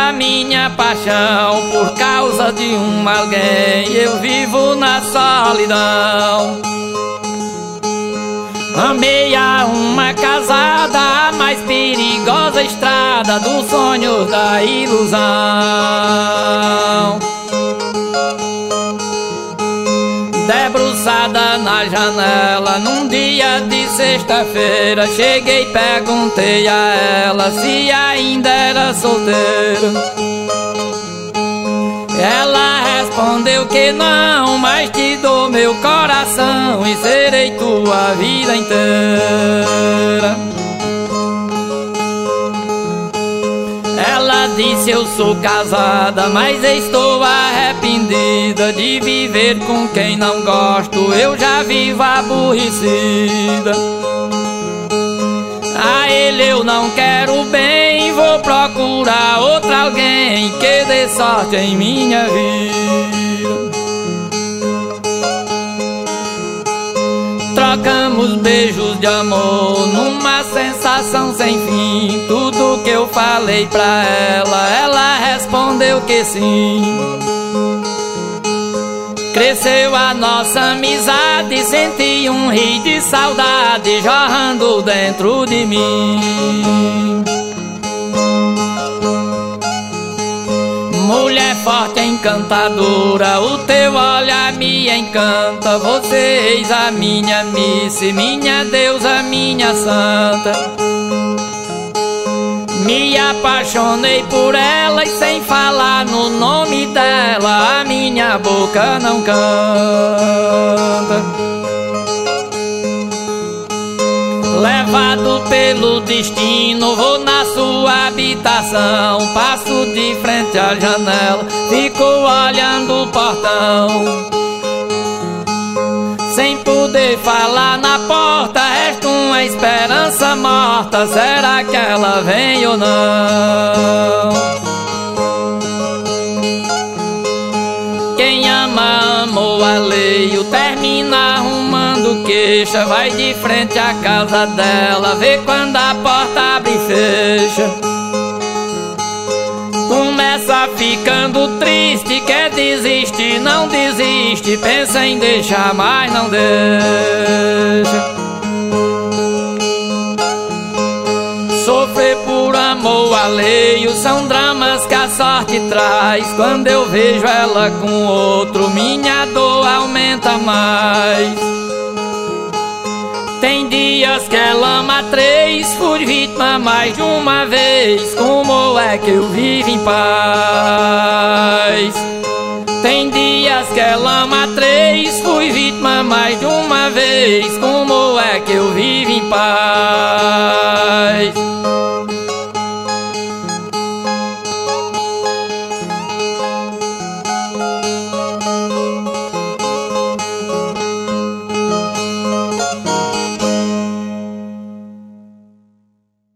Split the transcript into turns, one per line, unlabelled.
a minha paixão, por causa de alguém eu vivo na solidão. Amei a uma casada, a mais perigosa estrada dos sonhos da ilusão. Debruçada na janela, num dia de sexta-feira, cheguei e perguntei a ela se ainda era solteiro. Ela respondeu que não, mas te dou meu coração e serei tua vida inteira. Ela disse: eu sou casada, mas estou arrependida de viver com quem não gosto, eu já vivo aborrecida. A ele eu não quero bem, vou procurar outra alguém que dê sorte em minha vida. Trocamos beijos de amor numa sensação sem fim. Tudo que eu falei pra ela, ela respondeu que sim. Cresceu a nossa amizade, senti um rio de saudade jorrando dentro de mim. Mulher forte, encantadora, o teu olhar me encanta. Você eis a minha missa, minha deusa, minha santa. Me apaixonei por ela e sem falar no nome dela, a minha boca não canta. Levado pelo destino, vou na sua habitação. Passo de frente à janela, fico olhando o portão. Sem poder falar na porta, resta uma esperança morta. Será que ela vem ou não? Quem ama, amou alheio, termina arrumando queixa. Vai de frente à casa dela, vê quando a porta abre e fecha. Começa ficando triste, quer desistir, não desiste. Pensa em deixar, mas não deixa. Sofrer por amor alheio são dramas que a sorte traz. Quando eu vejo ela com outro, minha dor aumenta mais. Tem dias que ela ama três, fui vítima mais de uma vez. Como é que eu vivo em paz? Tem dias que ela ama três, fui vítima mais de uma vez. Como é que eu vivo em paz?